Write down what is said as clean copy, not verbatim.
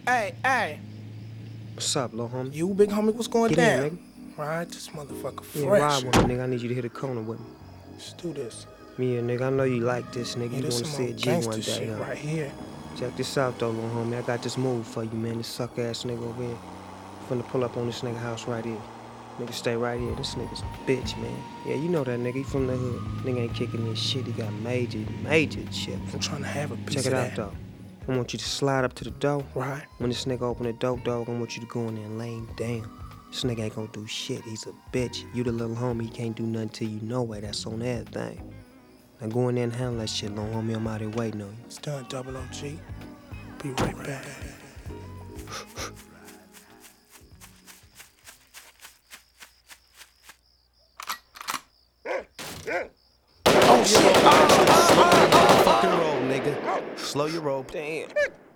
Hey. What's up, little homie? You, big homie, what's going Get down? in, nigga. Right, this motherfucker Yeah, fresh. ride with me, nigga. I need you to hit a corner with me. Let's do this. Yeah, nigga, I know you like this, nigga. Yeah, You this wanna some see a old G one gangster day, shit huh? right here. Check this out, though, little homie. I got this move for you, man. This suck-ass nigga over here. Finna pull up on this nigga house right here. Nigga, stay right here. This nigga's a bitch, man. Yeah, you know that nigga. He from the hood. Nigga ain't kicking this shit. He got major chips. I'm trying to have a piece Check it of out, that. though. I want you to slide up to the door. Right. When this nigga open the door, dog, I want you to go in there and lay him down. This nigga ain't gonna do shit. He's a bitch. You the little homie. He can't do nothing to you no way. That's on everything. Now go in there and handle that shit, little homie. I'm out here waiting on you. It's done, double OG. Be right back. Fucking roll, nigga. Slow your roll. Damn.